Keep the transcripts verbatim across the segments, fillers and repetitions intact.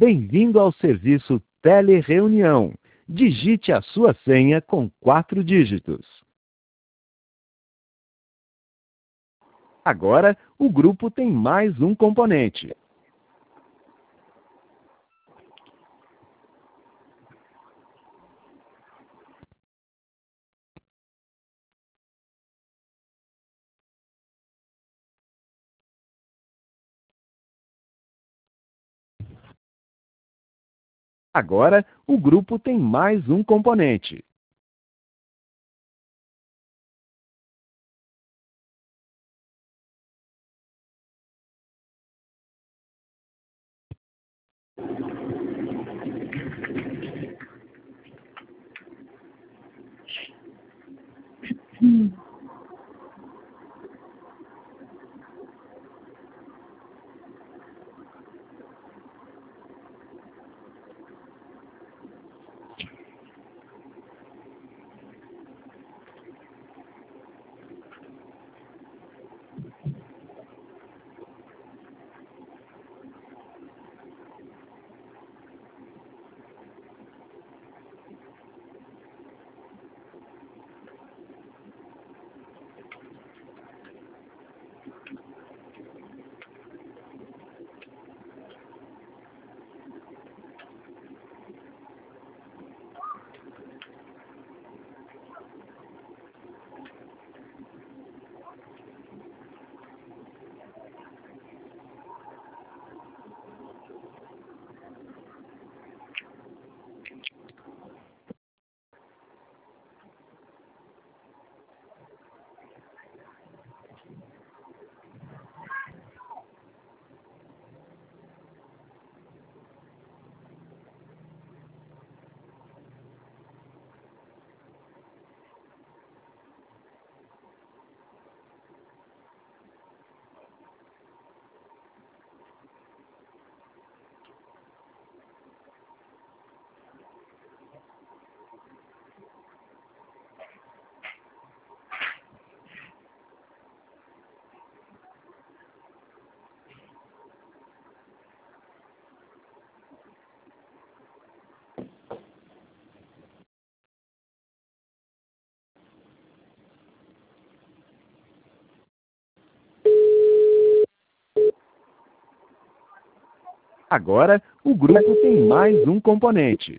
Bem-vindo ao serviço Telereunião. Digite a sua senha com quatro dígitos. Agora, o grupo tem mais um componente. Agora, o grupo tem mais um componente. Hum. Agora, o grupo tem mais um componente.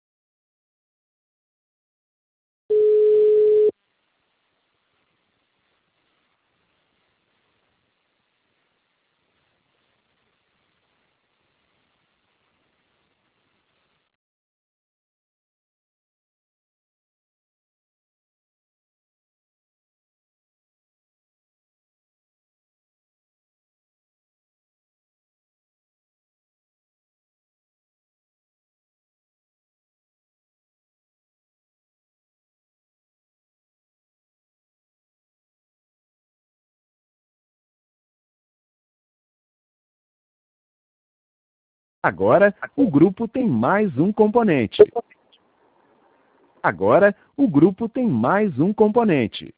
Agora, o grupo tem mais um componente. Agora, o grupo tem mais um componente.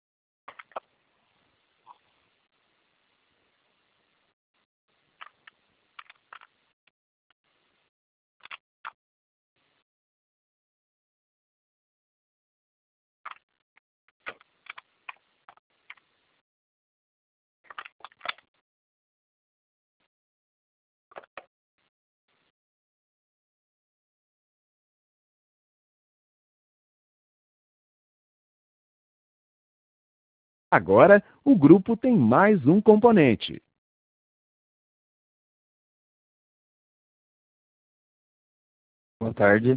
Agora, o grupo tem mais um componente. Boa tarde.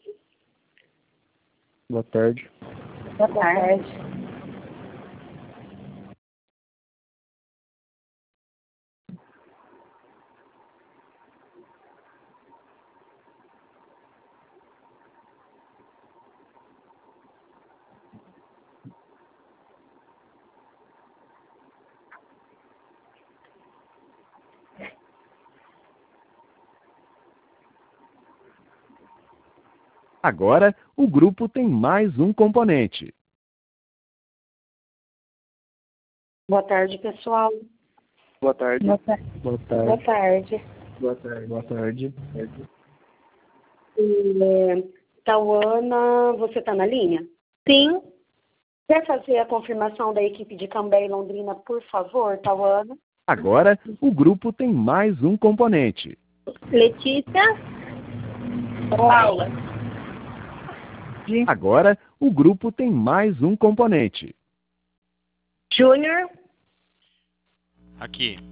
Boa tarde. Boa tarde. Agora, o grupo tem mais um componente. Boa tarde, pessoal. Boa tarde. Boa tarde. Boa tarde. Boa tarde. Boa tarde. Boa tarde. É, Tauana, você está na linha? Sim. Quer fazer a confirmação da equipe de Cambé e Londrina, por favor, Tauana? Agora, o grupo tem mais um componente. Letícia. Paula. Agora, o grupo tem mais um componente. Júnior. Aqui.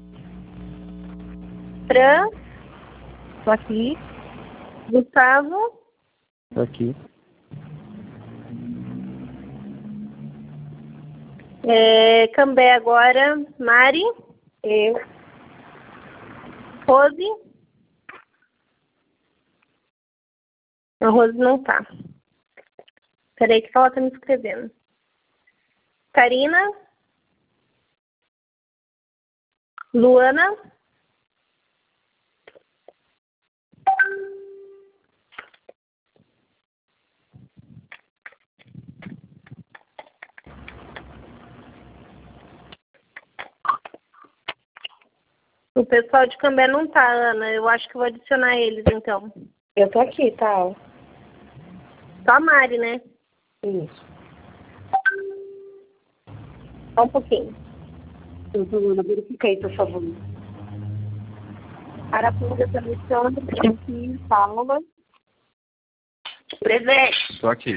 Fran. Estou aqui. Gustavo. Tô aqui. É, Cambé agora. Mari. Eu. Rose. A Rose não tá. Peraí que ela tá me escrevendo. Karina. Luana. O pessoal de Cambé não tá, Ana. Eu acho que vou adicionar eles, então. Eu tô aqui, tá? Só a Mari, né? Isso. Só um pouquinho. Então, Tauana, verifica aí, por favor. Arapuca, Alexandre, aqui, Paula. Presente. Tô aqui.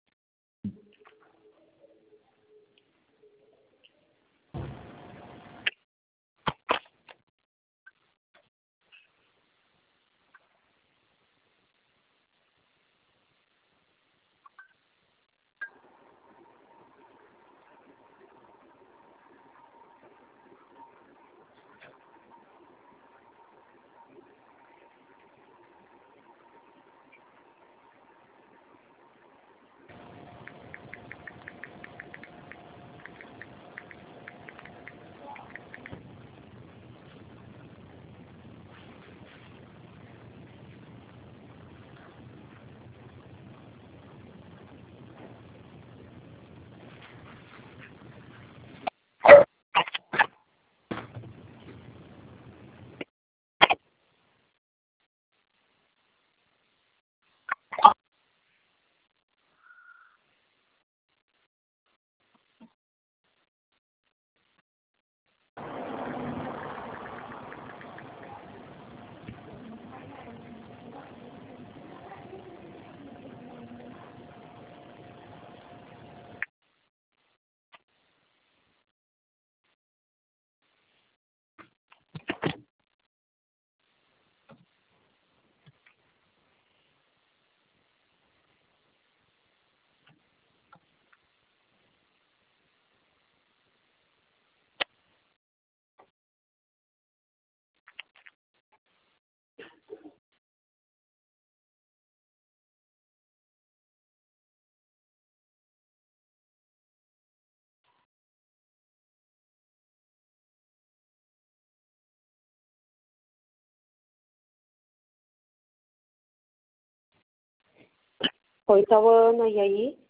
Oi, Tauana, e aí?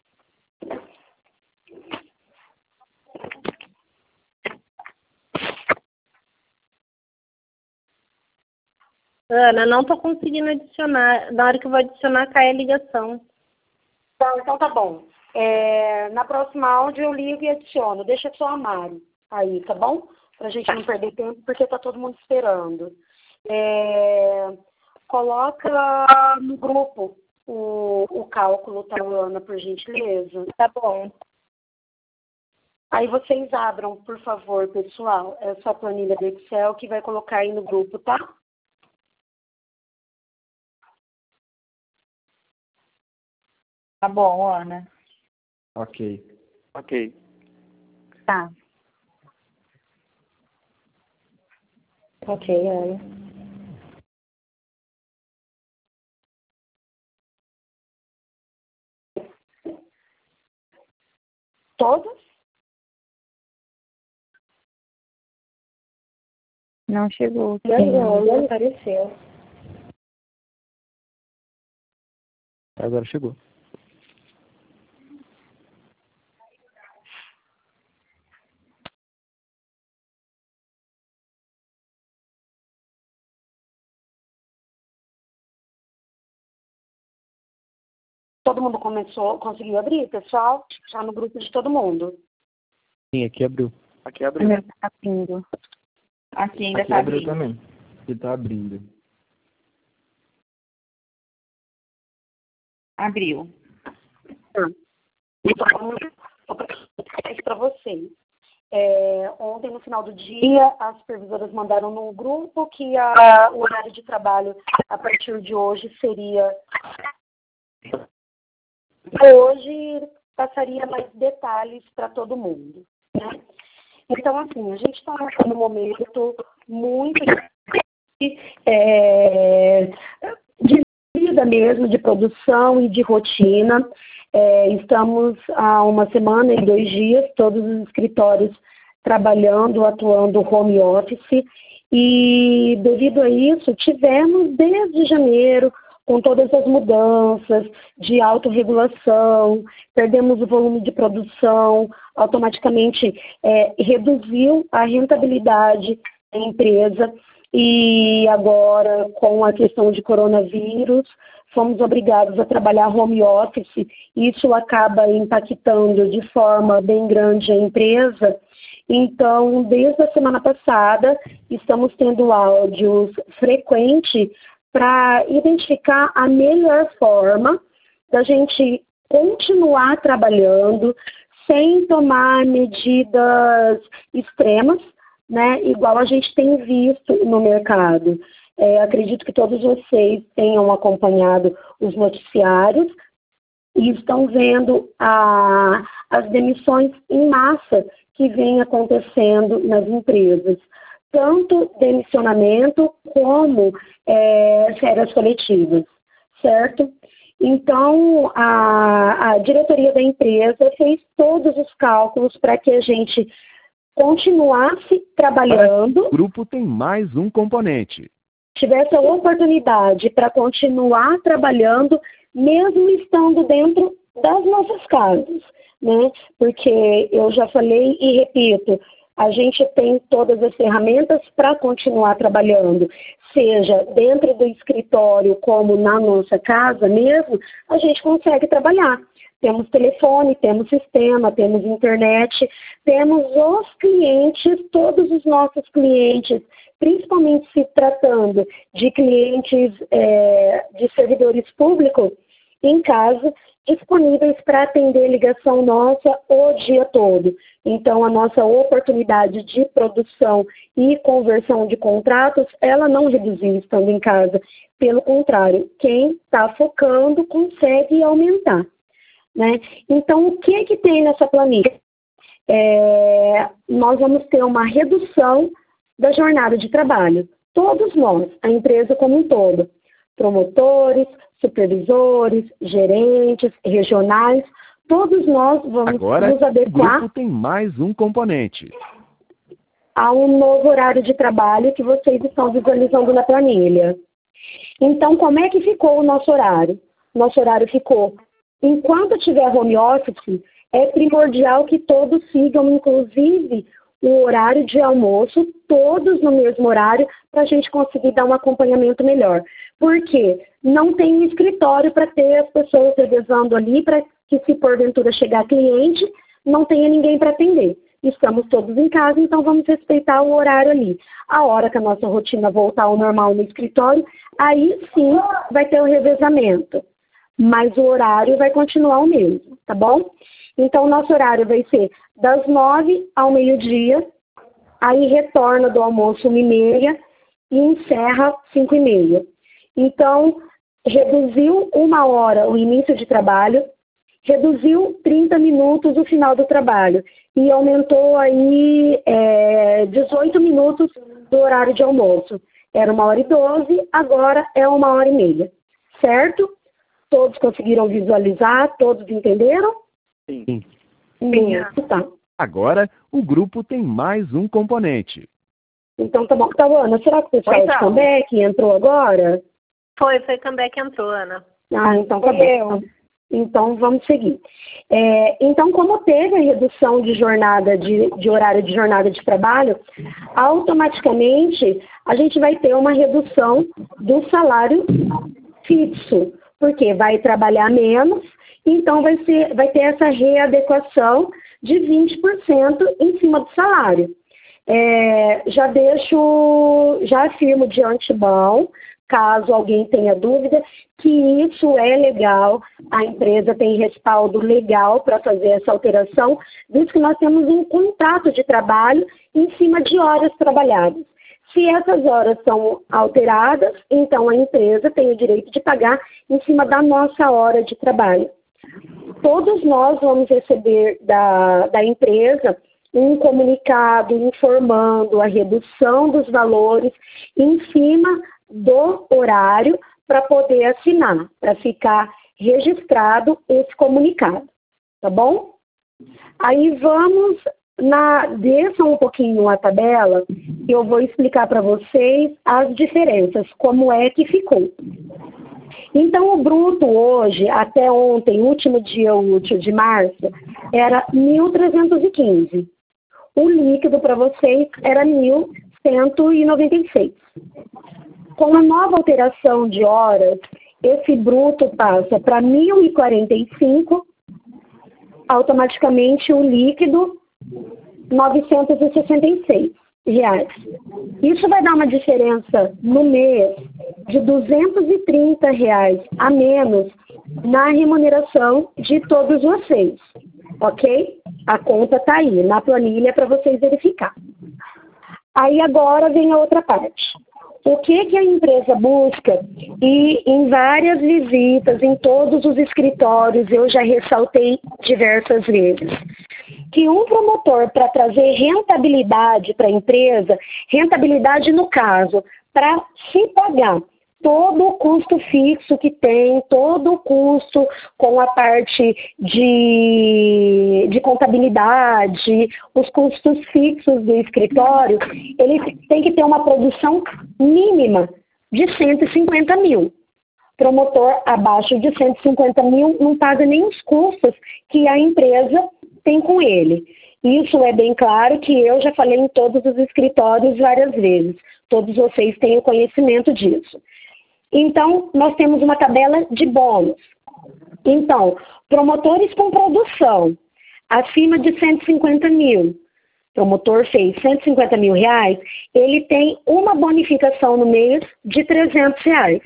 Ana, não tô conseguindo adicionar. Na hora que eu vou adicionar, cai a ligação. Tá, então tá bom. É, na próxima áudio eu ligo e adiciono. Deixa só a Mari aí, tá bom? Pra gente não perder tempo, porque tá todo mundo esperando. É, coloca no grupo o, o cálculo, tá, Ana, por gentileza. Tá bom. Aí vocês abram, por favor, pessoal, essa planilha do Excel que vai colocar aí no grupo, tá? Tá bom, Ana. Ok. Ok. Tá. Ok, Ana. Todos? Não chegou. Não, não apareceu. Agora chegou. Todo mundo começou, conseguiu abrir, pessoal? Já no grupo de todo mundo. Sim, aqui abriu. Aqui abriu. Meu tá abrindo. Aqui ainda Aqui tá abriu abrindo. também. Aqui tá abrindo. Abriu. Então, para vocês. É, ontem, no final do dia, as supervisoras mandaram no grupo que a, o horário de trabalho, a partir de hoje, seria... Hoje, passaria mais detalhes para todo mundo, né? Então, assim, a gente está num momento muito é, de vida mesmo, de produção e de rotina. É, estamos há uma semana e dois dias, todos os escritórios trabalhando, atuando home office, e devido a isso, tivemos desde janeiro, com todas as mudanças de autorregulação, perdemos o volume de produção, automaticamente é, reduziu a rentabilidade da empresa, e agora, com a questão de coronavírus, fomos obrigados a trabalhar home office. Isso acaba impactando de forma bem grande a empresa. Então, desde a semana passada, estamos tendo áudios frequentes para identificar a melhor forma da gente continuar trabalhando sem tomar medidas extremas, né, igual a gente tem visto no mercado. É, acredito que todos vocês tenham acompanhado os noticiários e estão vendo a, as demissões em massa que vem acontecendo nas empresas. Tanto demissionamento como é, férias coletivas, certo? Então, a, a diretoria da empresa fez todos os cálculos para que a gente continuasse trabalhando. O grupo tem mais um componente. Tivesse a oportunidade para continuar trabalhando, mesmo estando dentro das nossas casas, né? Porque eu já falei e repito, a gente tem todas as ferramentas para continuar trabalhando, seja dentro do escritório como na nossa casa mesmo, a gente consegue trabalhar. Temos telefone, temos sistema, temos internet, temos os clientes, todos os nossos clientes, principalmente se tratando de clientes é, de servidores públicos, em casa, disponíveis para atender ligação nossa o dia todo. Então, a nossa oportunidade de produção e conversão de contratos, ela não reduziu estando em casa. Pelo contrário, quem está focando consegue aumentar, né? Então, o que é que tem nessa planilha? É, nós vamos ter uma redução da jornada de trabalho. Todos nós, a empresa como um todo, promotores, supervisores, gerentes, regionais, todos nós vamos Agora, nos adequar. O grupo tem mais um componente. A um novo horário de trabalho que vocês estão visualizando na planilha. Então, como é que ficou o nosso horário? Nosso horário ficou, enquanto tiver home office, é primordial que todos sigam, inclusive, o horário de almoço, todos no mesmo horário, para a gente conseguir dar um acompanhamento melhor. Por quê? Não tem um escritório para ter as pessoas revezando ali, para que, se porventura chegar cliente, não tenha ninguém para atender. Estamos todos em casa, então vamos respeitar o horário ali. A hora que a nossa rotina voltar ao normal no escritório, aí sim vai ter o revezamento. Mas o horário vai continuar o mesmo, tá bom? Então, o nosso horário vai ser das nove ao meio-dia, aí retorna do almoço uma e meia e encerra cinco e meia. Então, reduziu uma hora o início de trabalho, reduziu trinta minutos o final do trabalho e aumentou aí é, dezoito minutos do horário de almoço. Era uma hora e doze, agora é uma hora e meia, certo? Todos conseguiram visualizar, todos entenderam? Sim. Sim. Tá. Agora, o grupo tem mais um componente. Então tá bom. Tá, Ana, será que o pessoal Então. de comeback entrou agora? Foi, foi também que entrou, Ana. Ah, então tá bom. Então vamos seguir. É, então, como teve a redução de jornada, de, de horário de jornada de trabalho, automaticamente a gente vai ter uma redução do salário fixo, porque vai trabalhar menos então vai, ser, vai ter essa readequação de vinte por cento em cima do salário. É, já deixo, já afirmo de antemão, caso alguém tenha dúvida, que isso é legal, a empresa tem respaldo legal para fazer essa alteração, visto que nós temos um contrato de trabalho em cima de horas trabalhadas. Se essas horas são alteradas, então a empresa tem o direito de pagar em cima da nossa hora de trabalho. Todos nós vamos receber da, da empresa um comunicado informando a redução dos valores em cima do horário para poder assinar, para ficar registrado esse comunicado, tá bom? Aí vamos, na, desça um pouquinho a tabela, e eu vou explicar para vocês as diferenças, como é que ficou. Então, o bruto hoje, até ontem, último dia útil de março, era mil trezentos e quinze. O líquido para vocês era mil cento e noventa e seis. Com a nova alteração de horas, esse bruto passa para mil e quarenta e cinco, automaticamente o líquido novecentos e sessenta e seis reais. Isso vai dar uma diferença no mês de duzentos e trinta reais a menos na remuneração de todos vocês, ok? A conta está aí, na planilha para vocês verificar. Aí agora vem a outra parte. O que, que a empresa busca? E em várias visitas, em todos os escritórios, eu já ressaltei diversas vezes, que um promotor, para trazer rentabilidade para a empresa, rentabilidade no caso, para se pagar todo o custo fixo que tem, todo o custo com a parte de, de contabilidade, os custos fixos do escritório, ele tem que ter uma produção mínima de cento e cinquenta mil. Promotor abaixo de cento e cinquenta mil não paga nem os custos que a empresa tem com ele. Isso é bem claro que eu já falei em todos os escritórios várias vezes. Todos vocês têm o conhecimento disso. Então, nós temos uma tabela de bônus. Então, promotores com produção acima de cento e cinquenta mil, promotor fez cento e cinquenta mil reais, ele tem uma bonificação no mês de trezentos reais.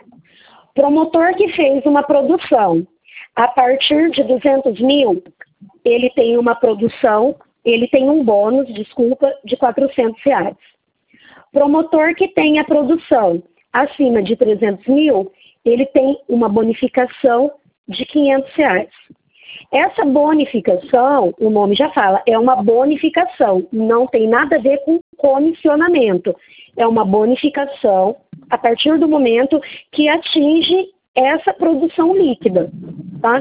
Promotor que fez uma produção a partir de duzentos mil, ele tem uma produção, ele tem um bônus, desculpa, de quatrocentos reais. Promotor que tem a produção acima de trezentos mil, ele tem uma bonificação de quinhentos reais. Essa bonificação, o nome já fala, é uma bonificação, não tem nada a ver com comissionamento. É uma bonificação a partir do momento que atinge essa produção líquida, tá?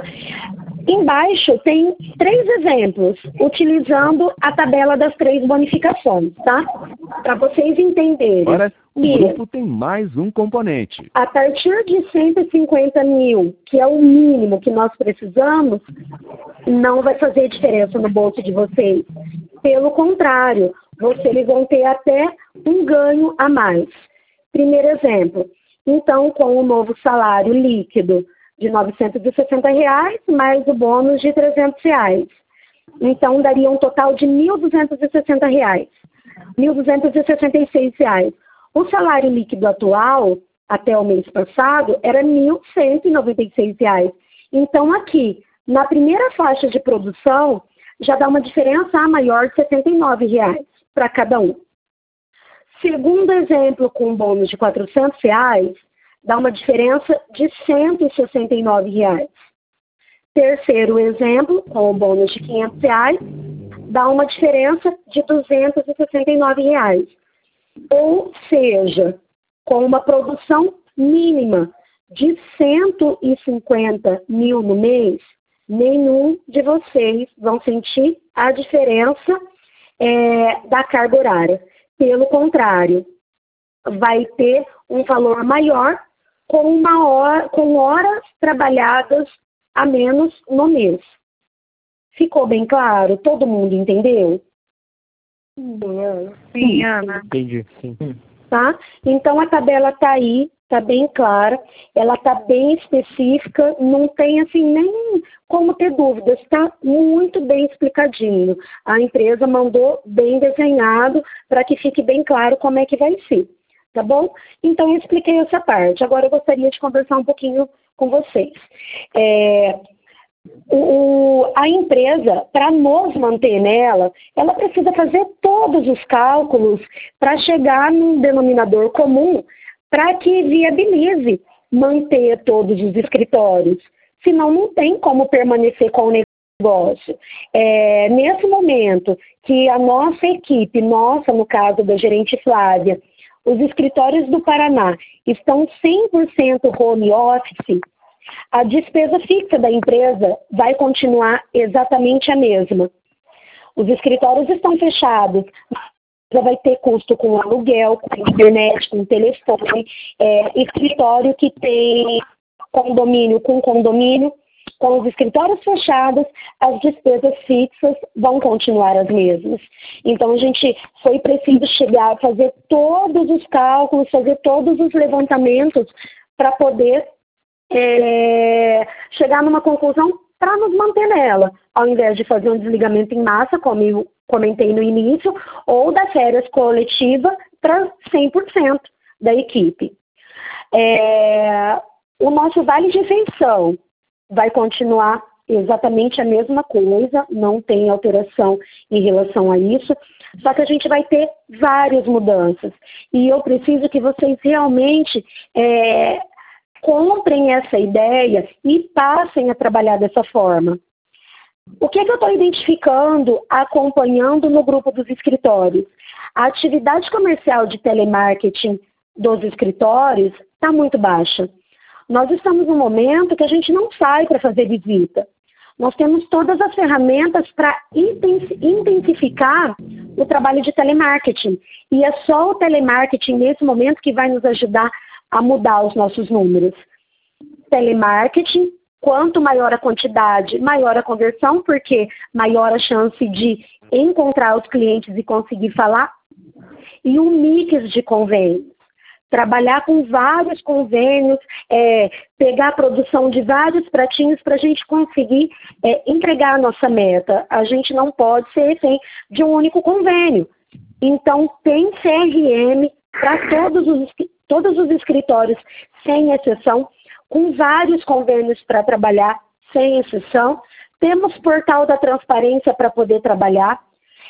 Embaixo tem três exemplos, utilizando a tabela das três bonificações, tá? Para vocês entenderem. Agora, o grupo tem mais um componente. A partir de cento e cinquenta mil, que é o mínimo que nós precisamos, não vai fazer diferença no bolso de vocês. Pelo contrário, vocês vão ter até um ganho a mais. Primeiro exemplo, então, com o novo salário líquido de novecentos e sessenta reais, mais o bônus de trezentos reais. Então, daria um total de mil duzentos e sessenta reais. mil duzentos e sessenta e seis reais. O salário líquido atual, até o mês passado, era mil cento e noventa e seis reais. Então, aqui, na primeira faixa de produção, já dá uma diferença maior de setenta e nove reais para cada um. Segundo exemplo, com um bônus de quatrocentos reais, dá uma diferença de cento e sessenta e nove reais. Terceiro exemplo, com o bônus de quinhentos reais, dá uma diferença de duzentos e sessenta e nove reais. Ou seja, com uma produção mínima de cento e cinquenta mil no mês, nenhum de vocês vão sentir a diferença é, da carga horária. Pelo contrário, vai ter um valor maior com, uma hora, com horas trabalhadas a menos no mês. Ficou bem claro? Todo mundo entendeu? Sim, Ana. Entendi, sim. Tá? Então, a tabela está aí está bem clara, ela está bem específica, não tem assim nem como ter dúvidas, está muito bem explicadinho. A empresa mandou bem desenhado para que fique bem claro como é que vai ser, tá bom? Então eu expliquei essa parte. Agora eu gostaria de conversar um pouquinho com vocês. É, o, a empresa, para nos manter nela, ela precisa fazer todos os cálculos para chegar num denominador comum para que viabilize manter todos os escritórios. Senão não tem como permanecer com o negócio. É, nesse momento que a nossa equipe, nossa, no caso da gerente Flávia, os escritórios do Paraná estão cem por cento home office, a despesa fixa da empresa vai continuar exatamente a mesma. Os escritórios estão fechados, já vai ter custo com aluguel, com internet, com telefone, é, escritório que tem condomínio com condomínio. Com os escritórios fechados, as despesas fixas vão continuar as mesmas. Então, a gente foi preciso chegar a fazer todos os cálculos, fazer todos os levantamentos para poder é, chegar numa conclusão para nos manter nela, ao invés de fazer um desligamento em massa, como eu comentei no início, ou da férias coletiva para cem por cento da equipe. É, o nosso vale de refeição vai continuar exatamente a mesma coisa, não tem alteração em relação a isso, só que a gente vai ter várias mudanças. E eu preciso que vocês realmente é, comprem essa ideia e passem a trabalhar dessa forma. O que, é que eu estou identificando, acompanhando no grupo dos escritórios? A atividade comercial de telemarketing dos escritórios está muito baixa. Nós estamos num momento que a gente não sai para fazer visita. Nós temos todas as ferramentas para intensificar o trabalho de telemarketing. E é só o telemarketing nesse momento que vai nos ajudar a mudar os nossos números. Telemarketing, quanto maior a quantidade, maior a conversão, porque maior a chance de encontrar os clientes e conseguir falar. E um mix de convênios. Trabalhar com vários convênios, é, pegar a produção de vários pratinhos para a gente conseguir é, entregar a nossa meta. A gente não pode ser refém de um único convênio. Então, tem C R M para todos os, todos os escritórios, sem exceção, com vários convênios para trabalhar, sem exceção. Temos portal da transparência para poder trabalhar.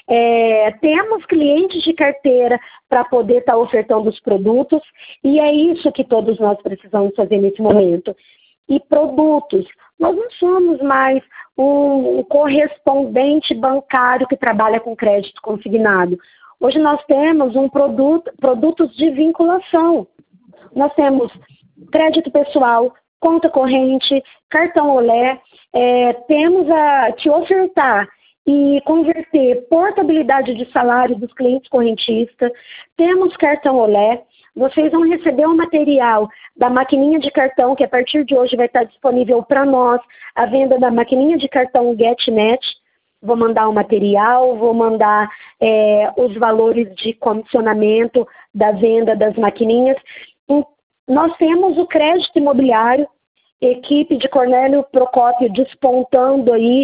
É, temos clientes de carteira para poder estar tá ofertando os produtos, e é isso que todos nós precisamos fazer nesse momento. E produtos, nós não somos mais um correspondente bancário que trabalha com crédito consignado. Hoje nós temos um produto, produtos de vinculação. Nós temos crédito pessoal, conta corrente, cartão Olé, é, temos a te ofertar e converter portabilidade de salário dos clientes correntistas. Temos cartão Olé. Vocês vão receber o material da maquininha de cartão, que a partir de hoje vai estar disponível para nós, a venda da maquininha de cartão GetNet. Vou mandar o material, vou mandar é, os valores de comissionamento da venda das maquininhas. E nós temos o crédito imobiliário, equipe de Cornélio Procópio despontando aí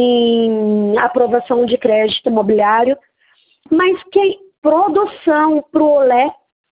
em aprovação de crédito imobiliário, mas que produção para o Olé,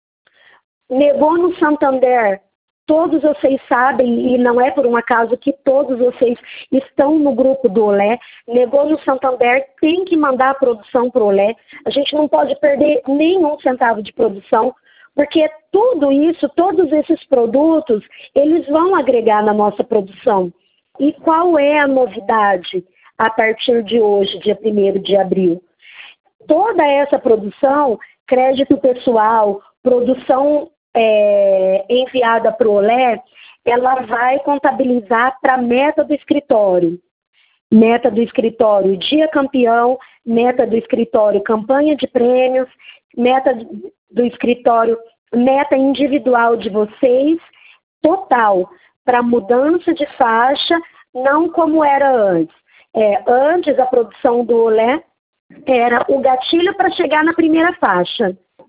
negou no Santander, todos vocês sabem, e não é por um acaso que todos vocês estão no grupo do Olé, negou no Santander, tem que mandar a produção para o Olé, a gente não pode perder nenhum centavo de produção, porque tudo isso, todos esses produtos, eles vão agregar na nossa produção. E qual é a novidade a partir de hoje, dia primeiro de abril? Toda essa produção, crédito pessoal, produção é, enviada para o Olé, ela vai contabilizar para a meta do escritório. Meta do escritório dia campeão, meta do escritório campanha de prêmios, meta do escritório, meta individual de vocês, total, para mudança de faixa, não como era antes. É, antes, a produção do Olé era o gatilho para chegar na primeira faixa.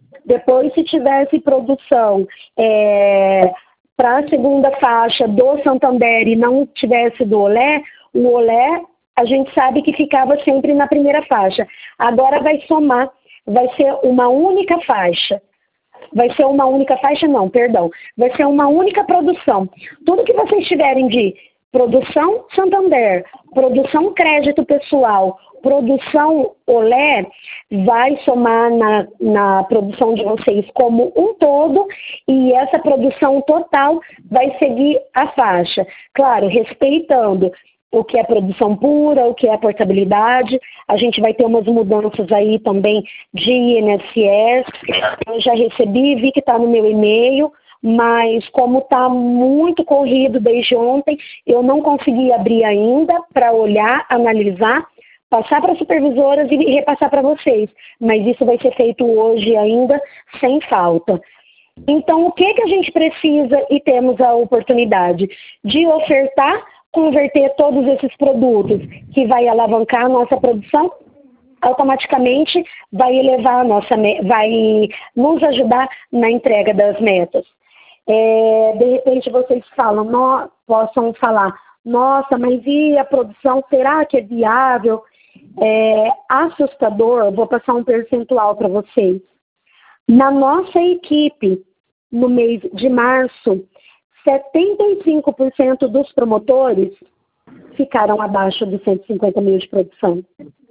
Depois, se tivesse produção é, para a segunda faixa do Santander e não tivesse do Olé, o Olé, a gente sabe que ficava sempre na primeira faixa. Agora vai somar, vai ser uma única faixa. Vai ser uma única faixa, não, perdão. Vai ser uma única produção. Tudo que vocês tiverem de produção Santander, produção crédito pessoal, produção Olé, vai somar na, na produção de vocês como um todo, e essa produção total vai seguir a faixa. Claro, respeitando o que é produção pura, o que é portabilidade. A gente vai ter umas mudanças aí também de I N S S. Eu já recebi, vi que está no meu e-mail, mas como está muito corrido desde ontem, eu não consegui abrir ainda para olhar, analisar, passar para as supervisoras e repassar para vocês. Mas isso vai ser feito hoje ainda, sem falta. Então, o que, que a gente precisa e temos a oportunidade de ofertar, converter todos esses produtos que vai alavancar a nossa produção, automaticamente vai elevar a nossa, vai nos ajudar na entrega das metas. É, de repente vocês falam, no, possam falar, nossa, mas e a produção, será que é viável? É assustador, vou passar um percentual para vocês. Na nossa equipe, no mês de março, setenta e cinco por cento dos promotores ficaram abaixo de cento e cinquenta mil de produção.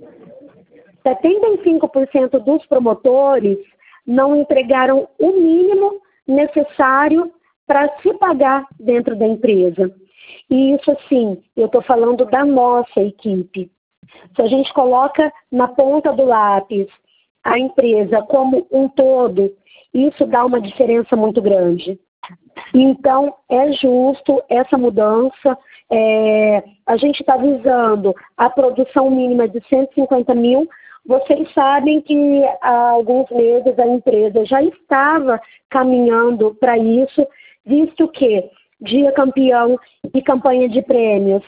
setenta e cinco por cento dos promotores não entregaram o mínimo necessário para se pagar dentro da empresa. E isso, assim, eu estou falando da nossa equipe. Se a gente coloca na ponta do lápis a empresa como um todo, isso dá uma diferença muito grande. Então, é justo essa mudança. É, a gente está visando a produção mínima de cento e cinquenta mil. Vocês sabem que há alguns meses a empresa já estava caminhando para isso, visto que Dia Campeão e campanha de prêmios,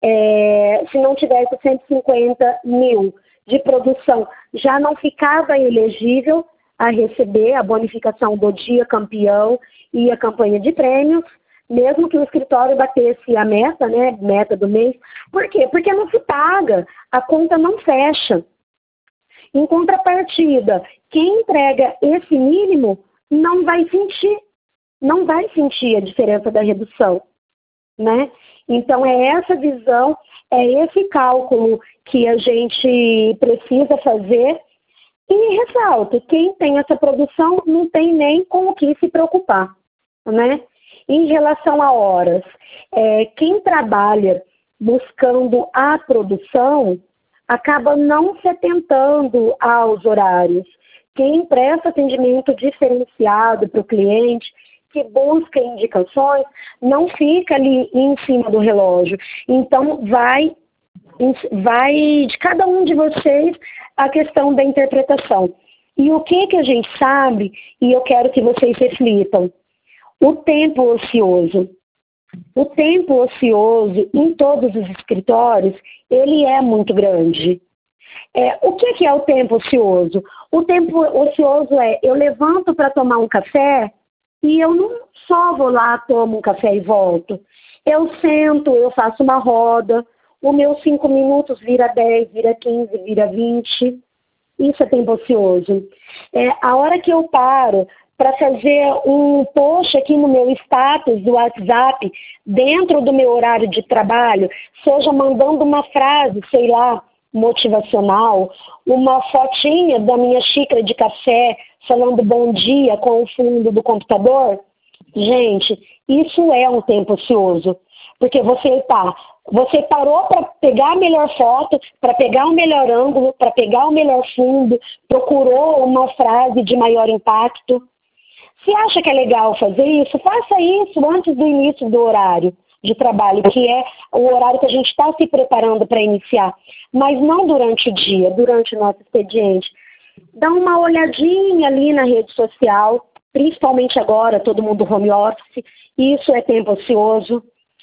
é, se não tivesse cento e cinquenta mil de produção, já não ficava elegível a receber a bonificação do Dia Campeão e a campanha de prêmios, mesmo que o escritório batesse a meta, né, meta do mês. Por quê? Porque não se paga, a conta não fecha. Em contrapartida, quem entrega esse mínimo não vai sentir, não vai sentir a diferença da redução, né? Então, é essa visão, é esse cálculo que a gente precisa fazer. E ressalto, quem tem essa produção não tem nem com o que se preocupar, né? Em relação a horas, é, quem trabalha buscando a produção acaba não se atentando aos horários. Quem presta atendimento diferenciado para o cliente, que busca indicações, não fica ali em cima do relógio. Então, vai, vai de cada um de vocês a questão da interpretação. E o que, que a gente sabe, e eu quero que vocês reflitam, o tempo ocioso. O tempo ocioso em todos os escritórios, ele é muito grande. É, o que, que é o tempo ocioso? O tempo ocioso é, eu levanto para tomar um café e eu não só vou lá, tomo um café e volto. Eu sento, eu faço uma roda, os meus cinco minutos vira dez, vira quinze, vira vinte. Isso é tempo ocioso. É, a hora que eu paro para fazer um post aqui no meu status do WhatsApp, dentro do meu horário de trabalho, seja mandando uma frase, sei lá, motivacional, uma fotinha da minha xícara de café, falando bom dia com o fundo do computador, gente, isso é um tempo ocioso. Porque você tá, você parou para pegar a melhor foto, para pegar o melhor ângulo, para pegar o melhor fundo, procurou uma frase de maior impacto. Se acha que é legal fazer isso, faça isso antes do início do horário de trabalho, que é o horário que a gente está se preparando para iniciar. Mas não durante o dia, durante o nosso expediente. Dá uma olhadinha ali na rede social, principalmente agora, todo mundo home office, isso é tempo ocioso.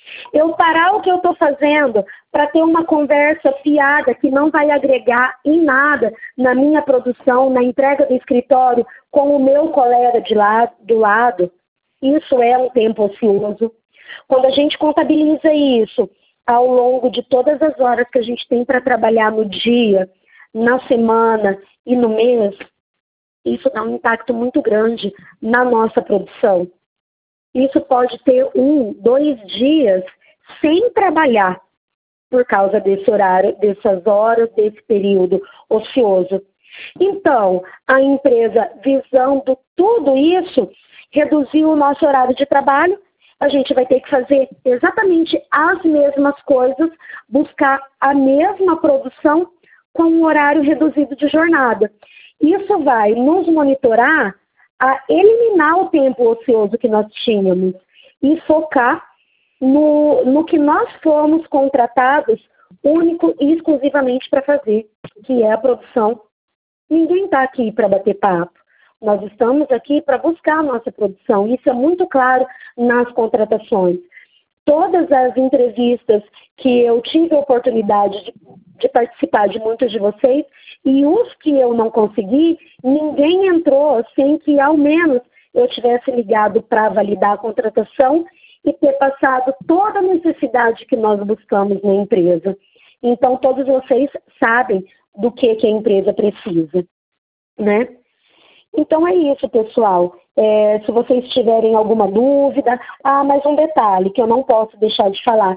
Eu parar o que eu estou fazendo para ter uma conversa fiada que não vai agregar em nada na minha produção, na entrega do escritório com o meu colega de lado, do lado, isso é um tempo ocioso. Quando a gente contabiliza isso ao longo de todas as horas que a gente tem para trabalhar no dia, na semana e no mês, isso dá um impacto muito grande na nossa produção. Isso pode ter um, dois dias sem trabalhar por causa desse horário, dessas horas, desse período ocioso. Então, a empresa, visando tudo isso, reduziu o nosso horário de trabalho. A gente vai ter que fazer exatamente as mesmas coisas, buscar a mesma produção com um horário reduzido de jornada. Isso vai nos monitorar a eliminar o tempo ocioso que nós tínhamos e focar no, no que nós fomos contratados único e exclusivamente para fazer, que é a produção. Ninguém está aqui para bater papo. Nós estamos aqui para buscar a nossa produção. Isso é muito claro nas contratações. Todas as entrevistas que eu tive a oportunidade de, de participar de muitos de vocês, e os que eu não consegui, ninguém entrou sem que ao menos eu tivesse ligado para validar a contratação e ter passado toda a necessidade que nós buscamos na empresa. Então, todos vocês sabem do que, que a empresa precisa, né? Então é isso, pessoal. É, se vocês tiverem alguma dúvida... Ah, mais um detalhe que eu não posso deixar de falar.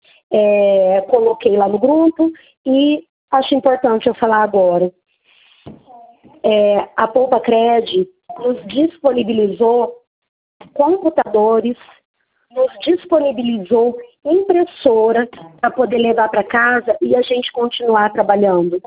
É, coloquei lá no grupo e acho importante eu falar agora. É, a Poupacred nos disponibilizou computadores, nos disponibilizou impressora para poder levar para casa e a gente continuar trabalhando.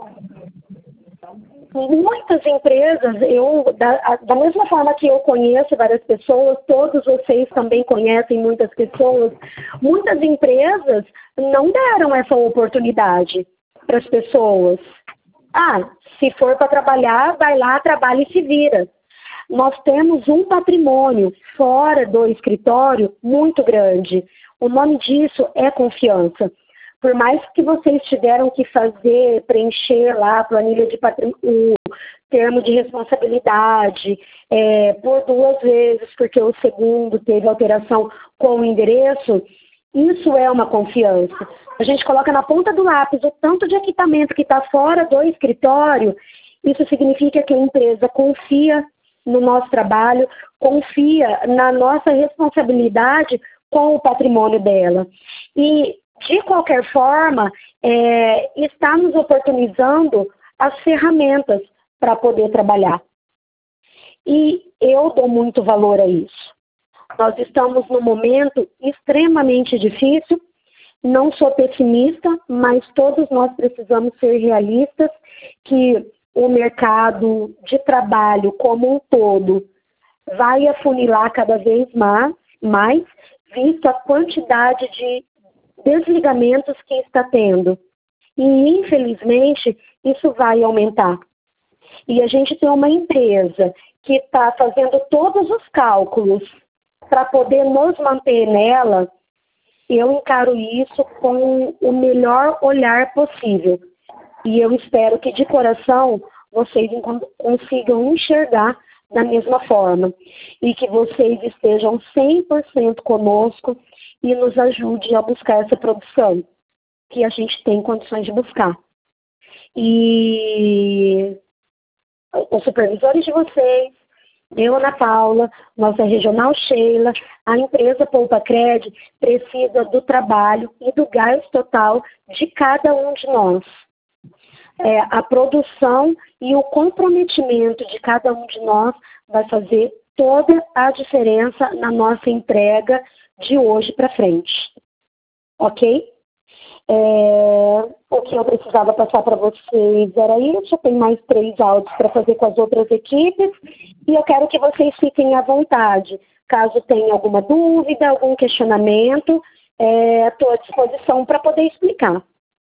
Muitas empresas, eu, da, da mesma forma que eu conheço várias pessoas, todos vocês também conhecem muitas pessoas, muitas empresas não deram essa oportunidade para as pessoas. Ah, se for para trabalhar, vai lá, trabalha e se vira. Nós temos um patrimônio fora do escritório muito grande. O nome disso é confiança. Por mais que vocês tiveram que fazer, preencher lá a planilha de patrimônio, termo de responsabilidade, é, por duas vezes, porque o segundo teve alteração com o endereço, isso é uma confiança. A gente coloca na ponta do lápis o tanto de equipamento que está fora do escritório, isso significa que a empresa confia no nosso trabalho, confia na nossa responsabilidade com o patrimônio dela. E de qualquer forma, é, está nos oportunizando as ferramentas para poder trabalhar. E eu dou muito valor a isso. Nós estamos num momento extremamente difícil, não sou pessimista, mas todos nós precisamos ser realistas que o mercado de trabalho como um todo vai afunilar cada vez mais, mais visto a quantidade de desligamentos que está tendo. E, infelizmente, isso vai aumentar. E a gente tem uma empresa que está fazendo todos os cálculos para poder nos manter nela. Eu encaro isso com o melhor olhar possível. E eu espero que, de coração, vocês consigam enxergar da mesma forma. E que vocês estejam cem por cento conosco e nos ajude a buscar essa produção que a gente tem condições de buscar. E os supervisores de vocês, eu, Ana Paula, nossa regional Sheila, a empresa Poupacred precisa do trabalho e do gás total de cada um de nós. É, a produção e o comprometimento de cada um de nós vai fazer toda a diferença na nossa entrega de hoje para frente. Ok? É, o que eu precisava passar para vocês era isso. Tem mais três áudios para fazer com as outras equipes. E eu quero que vocês fiquem à vontade. Caso tenha alguma dúvida, algum questionamento, estou é, à disposição para poder explicar.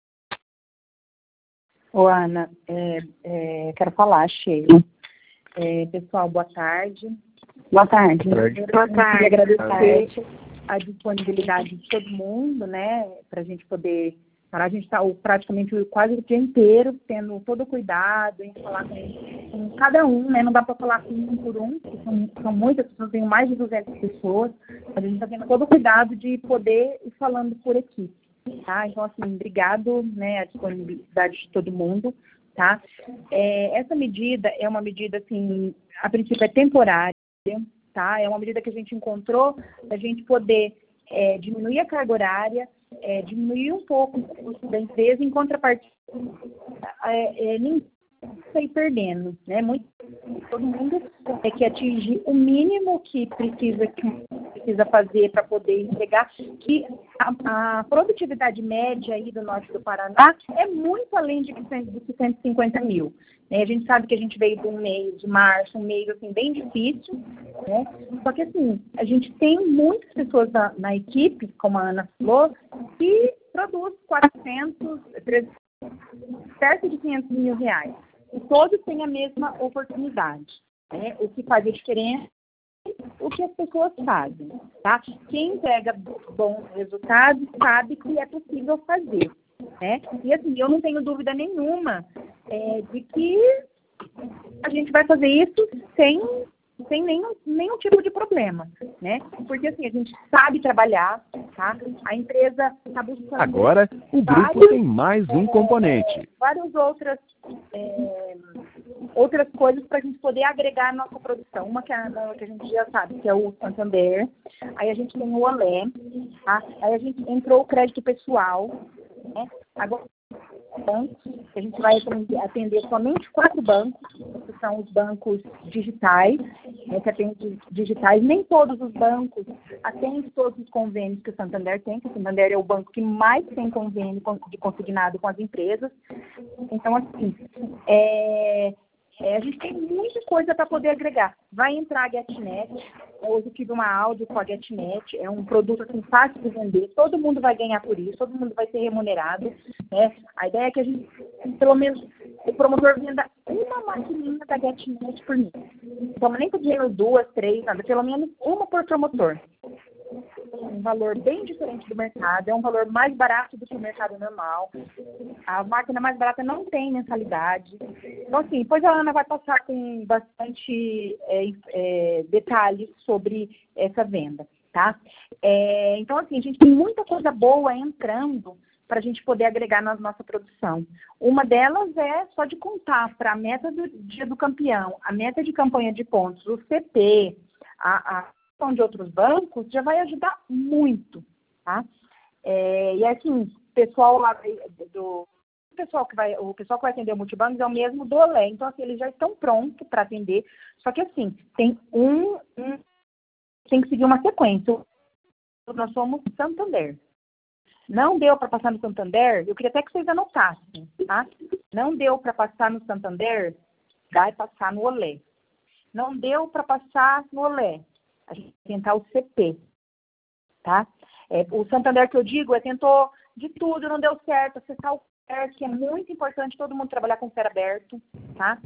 Ô, Ana, é, é, quero falar, Sheila. É, pessoal, boa tarde. Boa tarde. Boa tarde. Boa tarde. Queria agradecer a disponibilidade de todo mundo, né, para a gente poder A gente está praticamente quase o dia inteiro tendo todo o cuidado em falar com, com cada um, né? Não dá para falar com um por um, porque são, são muitas pessoas, tem mais de duzentas pessoas. A gente está tendo todo o cuidado de poder ir falando por equipe, tá? Então, assim, obrigado, né, a disponibilidade de todo mundo, tá? É, essa medida é uma medida, assim, a princípio é temporária, tá? É uma medida que a gente encontrou para a gente poder é, diminuir a carga horária, É, diminuir um pouco o custo da empresa, em contrapartida, é, é, ninguém sai perdendo, né? Muito, todo mundo é que atingir o mínimo que precisa, que precisa fazer para poder entregar, que a, a produtividade média aí do norte do Paraná é muito além de cento e cinquenta mil. Né? A gente sabe que a gente veio de um mês de março, um mês assim, bem difícil, né? Só que assim, a gente tem muitas pessoas na, na equipe, como a Ana falou, que produz quatrocentos, trezentos, perto de quinhentos mil reais. E todos têm a mesma oportunidade, né? O que faz a diferença é o que as pessoas fazem, tá? Quem entrega bons resultados sabe que é possível fazer, né? E assim, eu não tenho dúvida nenhuma é, de que a gente vai fazer isso sem, sem nenhum, nenhum tipo de problema, né? Porque assim, a gente sabe trabalhar, tá? A empresa está buscando... Agora, o grupo vários, tem mais um é, componente. Várias outras, é, outras coisas para a gente poder agregar a nossa produção. Uma que a, que a gente já sabe, que é o Santander. Aí a gente tem o Olé, tá? Aí a gente entrou o crédito pessoal, né? Agora, a gente vai atender somente quatro bancos, que são os bancos digitais, né, que atendem digitais. Nem todos os bancos atendem todos os convênios que o Santander tem, que o Santander é o banco que mais tem convênio de consignado com as empresas. Então, assim, é, é, a gente tem muita coisa para poder agregar. Vai entrar a GetNet, hoje eu tive uma áudio com a GetNet, é um produto assim, fácil de vender, todo mundo vai ganhar por isso, todo mundo vai ser remunerado, né? A ideia é que a gente, pelo menos, o promotor venda uma maquininha da GetNet por mês. Então, nem que dinheiro duas, três, nada, pelo menos uma por promotor. Um valor bem diferente do mercado, é um valor mais barato do que o mercado normal. A máquina mais barata não tem mensalidade. Então, assim, depois a Ana vai passar com bastante é, é, detalhes sobre essa venda, tá? É, então, assim, a gente tem muita coisa boa entrando para a gente poder agregar na nossa produção. Uma delas é só de contar para a meta do dia do campeão, a meta de campanha de pontos, o C P, a, a de outros bancos, já vai ajudar muito, tá? É, e assim, pessoal lá do o pessoal que vai, o pessoal que vai atender o multibancos é o mesmo do Olé, então assim, eles já estão prontos para atender, só que assim, tem um, um tem que seguir uma sequência. Nós somos Santander. Não deu para passar no Santander, eu queria até que vocês anotassem, tá? Não deu para passar no Santander, vai passar no Olé. Não deu para passar no Olé, a gente tentar o C P, tá? É, o Santander que eu digo é tentou de tudo, não deu certo, acessar o C E R, que é muito importante todo mundo trabalhar com o C E R aberto, tá?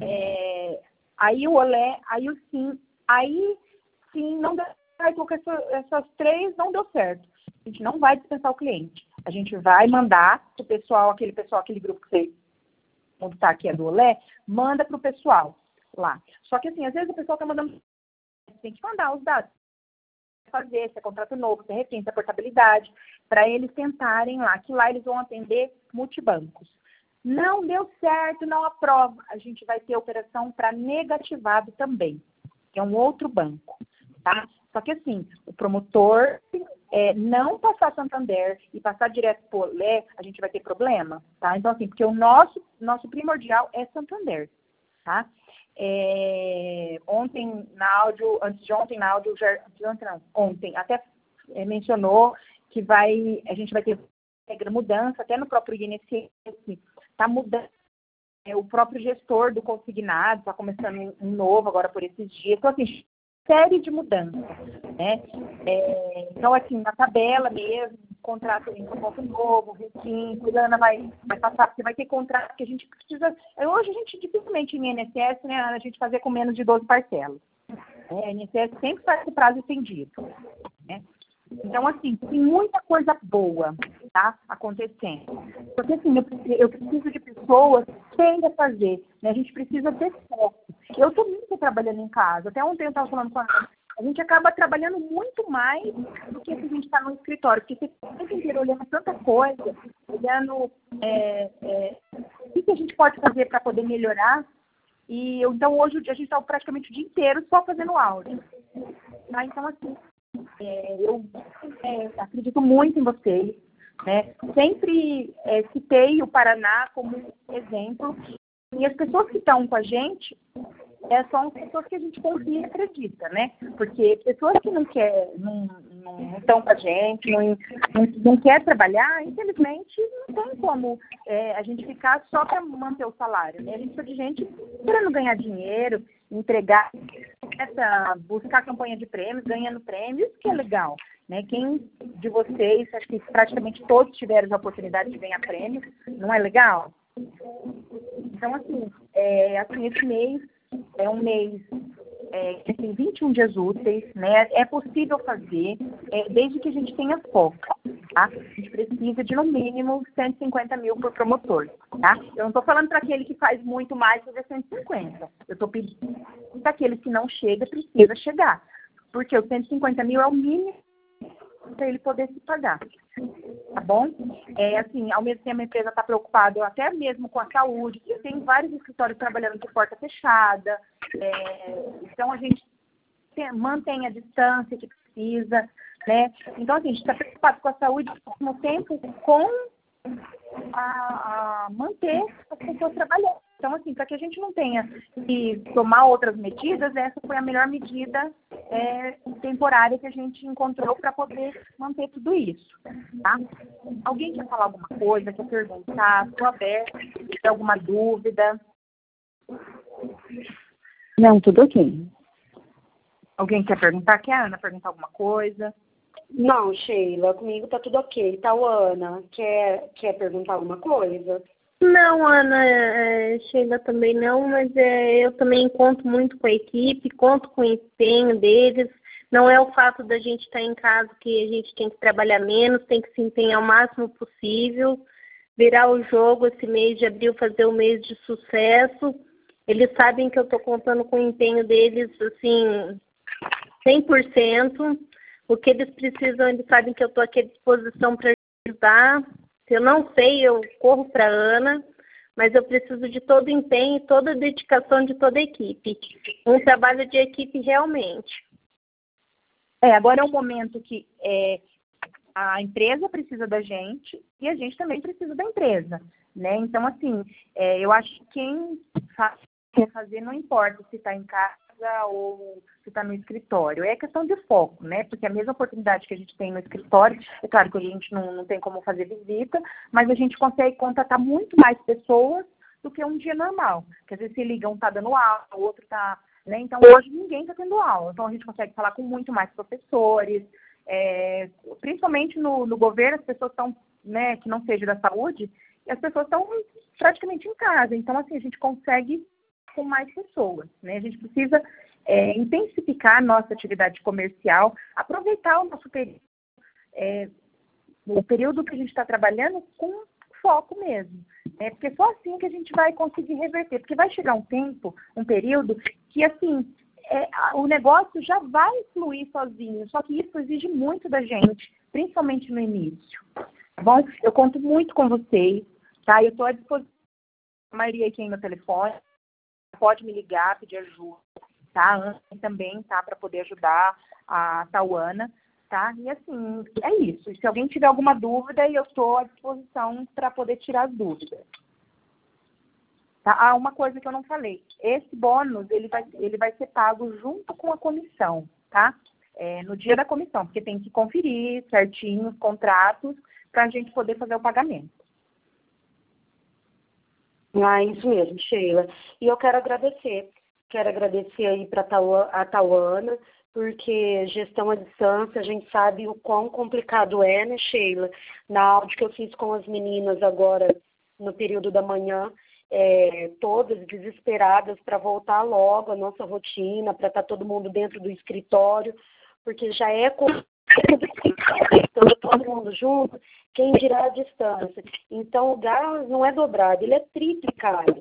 É, aí o Olé, aí o Sim, aí sim, não deu certo, porque essa, essas três não deu certo. A gente não vai dispensar o cliente, a gente vai mandar o pessoal, aquele pessoal, aquele grupo que você onde está aqui é do Olé, manda para o pessoal lá. Só que assim, às vezes o pessoal está mandando, tem que mandar os dados, fazer, se é contrato novo, se é refém, se é portabilidade, para eles tentarem lá, que lá eles vão atender multibancos. Não deu certo, não aprova, a gente vai ter operação para negativado também, que é um outro banco, tá? Só que assim, o promotor é, não passar Santander e passar direto para o Olé, a gente vai ter problema, tá? Então assim, porque o nosso, nosso primordial é Santander, tá? É, ontem na áudio, antes de ontem na áudio, já, ontem, não, ontem até é, mencionou que vai, a gente vai ter regra mudança, até no próprio I N S S está mudando, é, o próprio gestor do consignado está começando um, um novo agora por esses dias, então assim, série de mudanças, né? É, então assim, na tabela mesmo, contrato em contrato novo, requinte, a Ana vai, vai passar, porque vai ter contrato que a gente precisa. Hoje a gente dificilmente em I N S S, né, a gente fazer com menos de doze parcelas. É, a I N S S sempre faz o prazo estendido, né? Então, assim, tem muita coisa boa, tá, acontecendo. Porque, assim, eu, eu preciso de pessoas que tendem a fazer, né? A gente precisa ter foco. Eu estou muito trabalhando em casa. Até ontem eu estava falando com a a gente acaba trabalhando muito mais do que se a gente está no escritório, porque você fica o tempo inteiro olhando tanta coisa, olhando é, é, o que, que a gente pode fazer para poder melhorar. E eu, então hoje a gente está praticamente o dia inteiro só fazendo áudio. Tá? Então, assim, é, eu é, acredito muito em vocês. Né? Sempre é, citei o Paraná como exemplo. E as pessoas que estão com a gente é, são pessoas que a gente confia e acredita, né? Porque pessoas que não quer, não, não estão com a gente, não, não, não quer trabalhar, infelizmente não tem como é, a gente ficar só para manter o salário, né? A gente precisa de gente querendo ganhar dinheiro, entregar, essa, buscar campanha de prêmios, ganhando prêmios, que é legal. Né? Quem de vocês, acho que praticamente todos tiveram a oportunidade de ganhar prêmios, não é legal? Então, assim, é, assim, esse mês é um mês é, que tem vinte e um dias úteis, né? É possível fazer, é, desde que a gente tenha foco, tá? A gente precisa de, no mínimo, cento e cinquenta mil por promotor, tá? Eu não estou falando para aquele que faz muito mais fazer cento e cinquenta. Eu estou pedindo para aquele que não chega, precisa chegar. Porque os cento e cinquenta mil é o mínimo para ele poder se pagar. Tá bom? É, assim, ao mesmo tempo a empresa está preocupada até mesmo com a saúde. Eu tenho vários escritórios trabalhando com porta fechada. É, então a gente tem, mantém a distância que precisa, né? Então, assim, a gente está preocupado com a saúde ao mesmo tempo com a, a manter as pessoas trabalhando. Então, assim, para que a gente não tenha que tomar outras medidas, essa foi a melhor medida é, temporária que a gente encontrou para poder manter tudo isso, tá? Alguém quer falar alguma coisa, quer perguntar? Estou aberta, se tem alguma dúvida. Não, tudo ok. Alguém quer perguntar? Quer a Ana perguntar alguma coisa? Não, Sheila, comigo tá tudo ok. Tá, Ana, quer, quer perguntar alguma coisa? Não, Ana, é, Sheila também não, mas é, eu também conto muito com a equipe, conto com o empenho deles. Não é o fato da gente estar em casa que a gente tem que trabalhar menos, tem que se empenhar o máximo possível, virar o jogo esse mês de abril, fazer o mês de sucesso. Eles sabem que eu estou contando com o empenho deles, assim, cem por cento. O que eles precisam, eles sabem que eu estou aqui à disposição para ajudar. Se eu não sei, eu corro para a Ana, mas eu preciso de todo o empenho e toda a dedicação de toda a equipe. Um trabalho de equipe realmente. É, agora é um momento que é, a empresa precisa da gente e a gente também precisa da empresa, né? Então, assim, é, eu acho que quem faz, quer fazer, não importa se está em casa ou se está no escritório. É questão de foco, né? Porque a mesma oportunidade que a gente tem no escritório, é claro que a gente não, não tem como fazer visita, mas a gente consegue contatar muito mais pessoas do que um dia normal. Porque às vezes se liga, um está dando aula, o outro está... Né? Então, hoje ninguém está tendo aula. Então, a gente consegue falar com muito mais professores. É, principalmente no, no governo, as pessoas estão, né, que não seja da saúde, e as pessoas estão praticamente em casa. Então, assim, a gente consegue com mais pessoas, né? A gente precisa é, intensificar a nossa atividade comercial, aproveitar o nosso período, é, o período que a gente está trabalhando com foco mesmo, né? Porque só assim que a gente vai conseguir reverter, porque vai chegar um tempo, um período, que assim, é, o negócio já vai fluir sozinho, só que isso exige muito da gente, principalmente no início, tá bom? Eu conto muito com vocês, tá? Eu estou à disposição, a maioria aqui no telefone, pode me ligar, pedir ajuda, tá? A Ana também, tá? Para poder ajudar a Tauana, tá? E assim, é isso. E se alguém tiver alguma dúvida, eu estou à disposição para poder tirar as dúvidas. Tá? Ah, uma coisa que eu não falei. Esse bônus, ele vai, ele vai ser pago junto com a comissão, tá? É, no dia da comissão, porque tem que conferir certinho os contratos para a gente poder fazer o pagamento. Ah, isso mesmo, Sheila. E eu quero agradecer. Quero agradecer aí para a Tauana, porque gestão à distância, a gente sabe o quão complicado é, né, Sheila? Na áudio que eu fiz com as meninas agora, no período da manhã, é, todas desesperadas para voltar logo à nossa rotina, para estar todo mundo dentro do escritório, porque já é complicado estando todo mundo junto, quem dirá a distância. Então, o gás não é dobrado, ele é triplicado.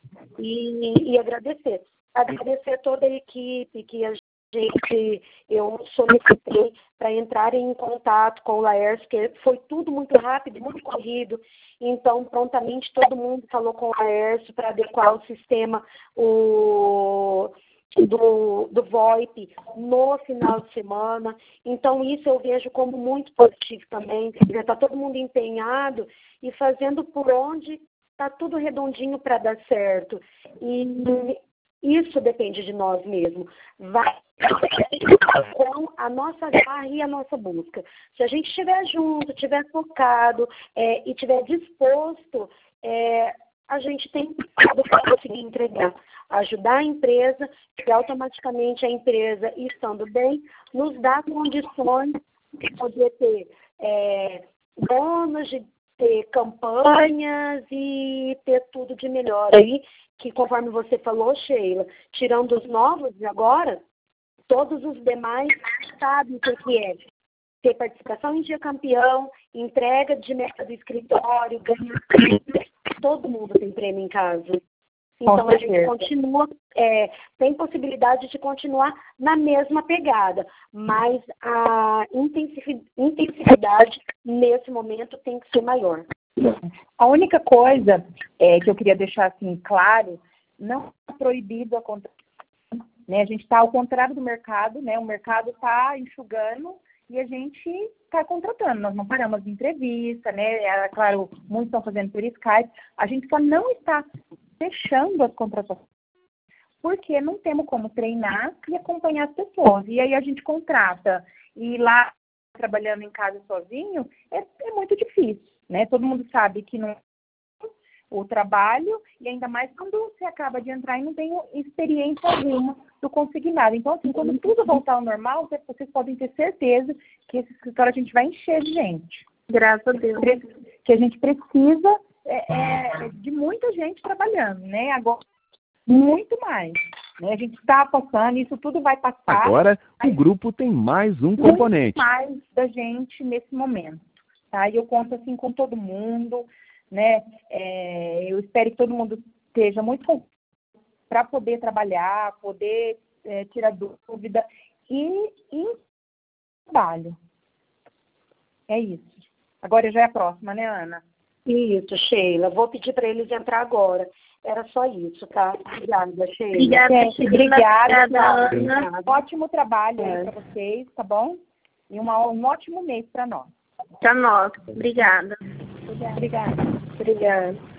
E, e agradecer. Agradecer toda a equipe que a gente, eu solicitei para entrar em contato com o Laércio, que foi tudo muito rápido, muito corrido. Então, prontamente, todo mundo falou com o Laércio para adequar o sistema o, do, do VoIP no final de semana. Então, isso eu vejo como muito positivo também. Está todo mundo empenhado e fazendo por onde está tudo redondinho para dar certo. E isso depende de nós mesmos. Vai com a nossa garra e a nossa busca. Se a gente estiver junto, estiver focado é, e estiver disposto, é, a gente tem tudo para conseguir entregar. Ajudar a empresa, que automaticamente a empresa, estando bem, nos dá condições de poder ter é, bônus, de ter campanhas e ter tudo de melhor aí, que conforme você falou, Sheila, tirando os novos de agora, todos os demais sabem o que é ter participação em dia campeão, entrega de meta do escritório, ganhar todo mundo tem prêmio em casa. Então a gente continua, é, tem possibilidade de continuar na mesma pegada, mas a intensividade nesse momento tem que ser maior. A única coisa é, que eu queria deixar assim claro, não é proibido a contratação, né? A gente está ao contrário do mercado, né? O mercado está enxugando e a gente está contratando. Nós não paramos de entrevista, né? É, claro, muitos estão fazendo por Skype. A gente só não está fechando as contratações porque não temos como treinar e acompanhar as pessoas. E aí a gente contrata e lá trabalhando em casa sozinho é, é muito difícil, né? Todo mundo sabe que não o trabalho, e ainda mais quando você acaba de entrar e não tem experiência alguma do consignado. Então, assim, quando tudo voltar ao normal, vocês podem ter certeza que esse escritório a gente vai encher de gente. Graças a Deus. Que a gente precisa é, é, de muita gente trabalhando, né? Agora, muito mais. Né? A gente está passando, isso tudo vai passar. Agora, o grupo tem mais um componente. Muito mais da gente nesse momento. Tá? E eu conto assim com todo mundo. Né? É, eu espero que todo mundo esteja muito para poder trabalhar, poder é, tirar dúvida e, e trabalho. É isso. Agora já é a próxima, né, Ana? Isso, Sheila. Vou pedir para eles entrar agora. Era só isso, tá? Obrigada, Sheila. Obrigada, é, obrigada, obrigada, Ana. Ótimo trabalho é. para vocês, tá bom? E uma, um ótimo mês para nós. Para nós. Obrigada. Obrigada. Obrigada.